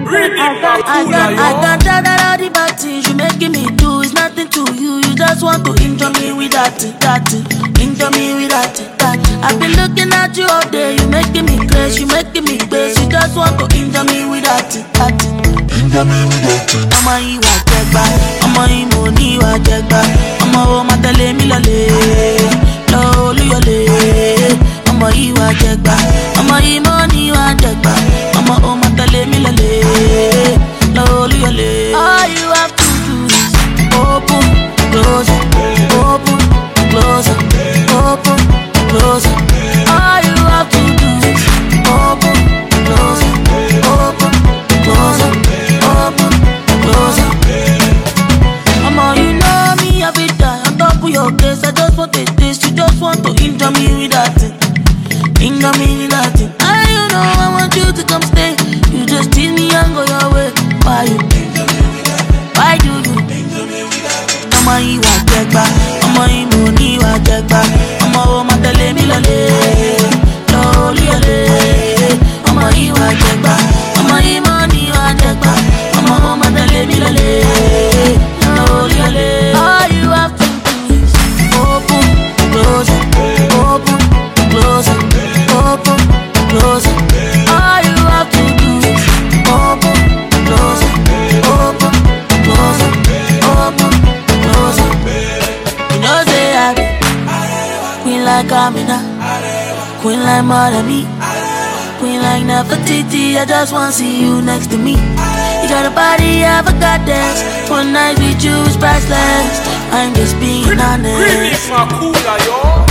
I can tell that all the bad things you making me do is nothing to you. You just want to injure me with that. Injure me with that. I've been looking at you all day. You making me crazy, you making me crazy. You just want to injure me with that. Injure me with that. Ọmọ yìí wà jẹgba, ọmọ yìí mo ní wà jẹgba. Ọmọ wo ma tẹ̀lé mi lọ́lẹ̀, lọ Olúyọ̀lé. Ọmọ yìí wà jẹgba, ọmọ yìí mo ní wà jẹgba. Ọmọ wo ma tẹ̀lé mi lọ́lẹ̀, lọ Olúyọ̀lé. All you have to do is open, close, open, close, open, close. All you have to do is open, close, open, close, open, close. You know me, I be die on top of your case. I just want a taste. You just want to injure me with that thing. Injure me with that thing. And you know I want you to come stay. You just tease me and go your way. Why you? Why do you? Ọmọ yìí wà jẹgba, ọmọ yìí mo ní wà jẹgba. Ọmọ wo ma tẹ̀lé mi lọ́lẹ̀, lọ Olúyọ̀lé. Ọmọ yìí wà jẹgba, ọmọ yìí mo ní wà jẹgba. Ọmọ wo ma tẹ̀lé mi lọ́lẹ̀. All you have to do is open, close, open, close, open, close. All you have to do is open, close, open, close, open, close. You know say I be queen like Amina, queen like Marami, queen like Nefertiti. I just wanna see you next to me. You got a body of a goddess. One night with you is priceless. I'm just being honest. Remix Makula, yo.